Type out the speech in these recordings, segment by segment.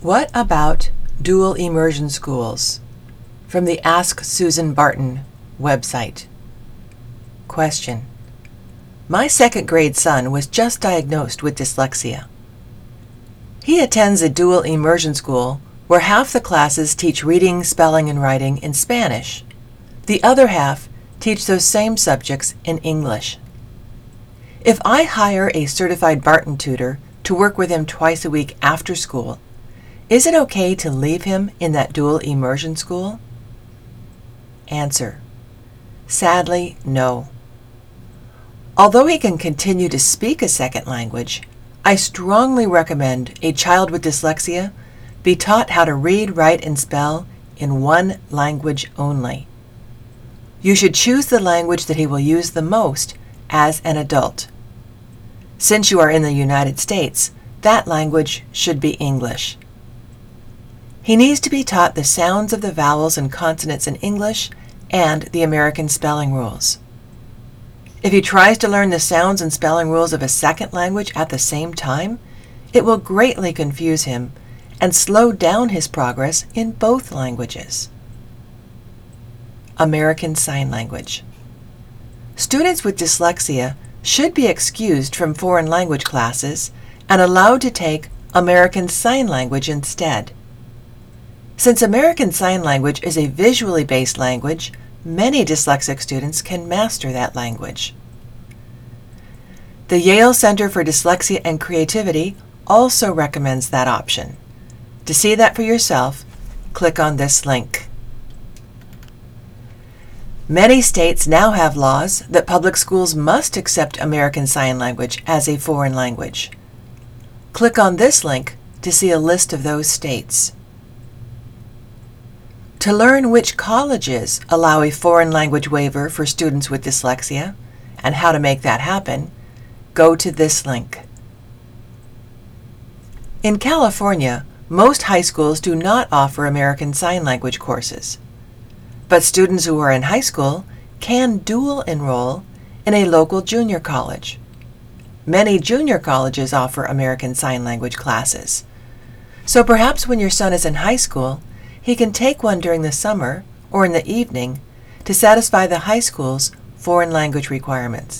What about dual immersion schools? From the Ask Susan Barton website. Question. My second grade son was just diagnosed with dyslexia. He attends a dual immersion school where half the classes teach reading, spelling, and writing in Spanish. The other half teach those same subjects in English. If I hire a certified Barton tutor to work with him twice a week after school, is it okay to leave him in that dual immersion school? Answer. Sadly, no. Although he can continue to speak a second language, I strongly recommend a child with dyslexia be taught how to read, write, and spell in one language only. You should choose the language that he will use the most as an adult. Since you are in the United States, that language should be English. He needs to be taught the sounds of the vowels and consonants in English and the American spelling rules. If he tries to learn the sounds and spelling rules of a second language at the same time, it will greatly confuse him and slow down his progress in both languages. American Sign Language. Students with dyslexia should be excused from foreign language classes and allowed to take American Sign Language instead. Since American Sign Language is a visually based language, many dyslexic students can master that language. The Yale Center for Dyslexia and Creativity also recommends that option. To see that for yourself, click on this link. Many states now have laws that public schools must accept American Sign Language as a foreign language. Click on this link to see a list of those states. To learn which colleges allow a foreign language waiver for students with dyslexia and how to make that happen, go to this link. In California, most high schools do not offer American Sign Language courses, but students who are in high school can dual enroll in a local junior college. Many junior colleges offer American Sign Language classes, so perhaps when your son is in high school, he can take one during the summer or in the evening to satisfy the high school's foreign language requirements.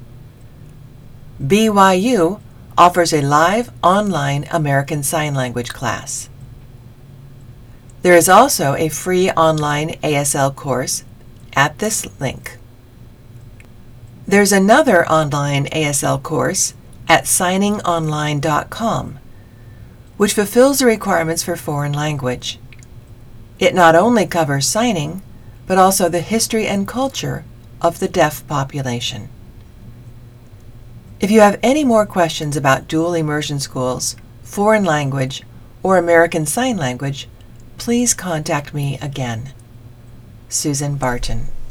BYU offers a live online American Sign Language class. There is also a free online ASL course at this link. There's another online ASL course at signingonline.com, which fulfills the requirements for foreign language. It not only covers signing, but also the history and culture of the deaf population. If you have any more questions about dual immersion schools, foreign language, or American Sign Language, please contact me again. Susan Barton.